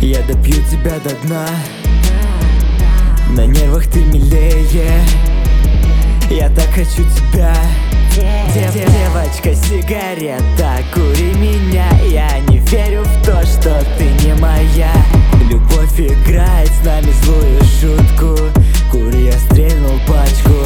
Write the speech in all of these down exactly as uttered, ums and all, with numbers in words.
Я допью тебя до дна. На нервах ты милее. Я так хочу тебя. Дев, девочка, сигарета, кури меня. Я не верю в то, что ты не моя. Любовь играет с нами злую шутку. Кури, я стрельнул пачку.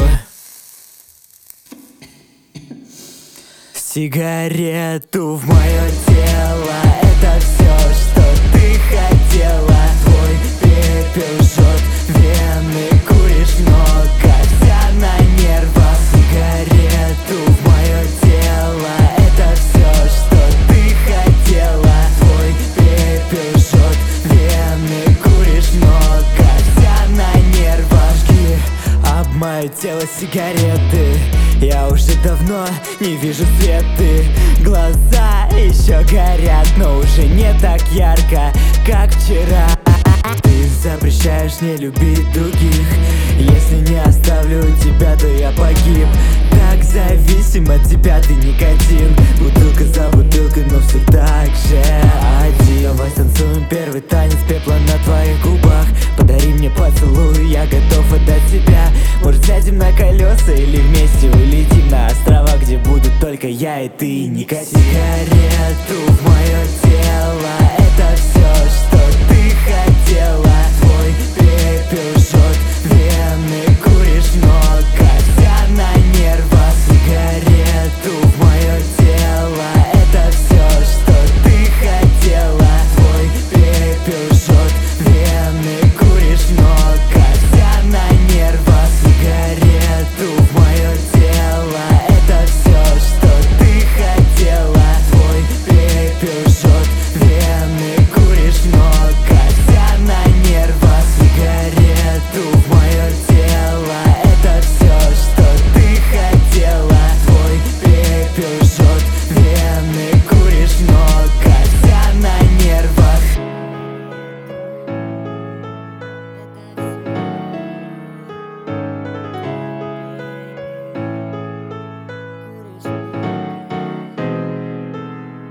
Сигарету в мое тело. Это все, что ты хотела. Твой пепел жжет вены. Куришь много, вся на нервах. Сигарету в мое тело. Это все, что ты хотела. Твой пепел жжет вены. Куришь много, вся на нервах. Жги об мое тело сигареты. Я уже давно не вижу светы. Глаза еще горят, но уже не так ярко, как вчера. Ты запрещаешь мне любить других. Если не оставлю тебя, то я погиб. Так зависим от тебя, ты никотин. Бутылка за бутылкой, но все так же один. Давай станцуем первый танец пепла на твоих губах. Подари мне поцелуй, я готов отдать себя. Может, сядем на колеса или вместе улетим на острова, где будут только я и ты. Никотин. Сигарету в мое тело.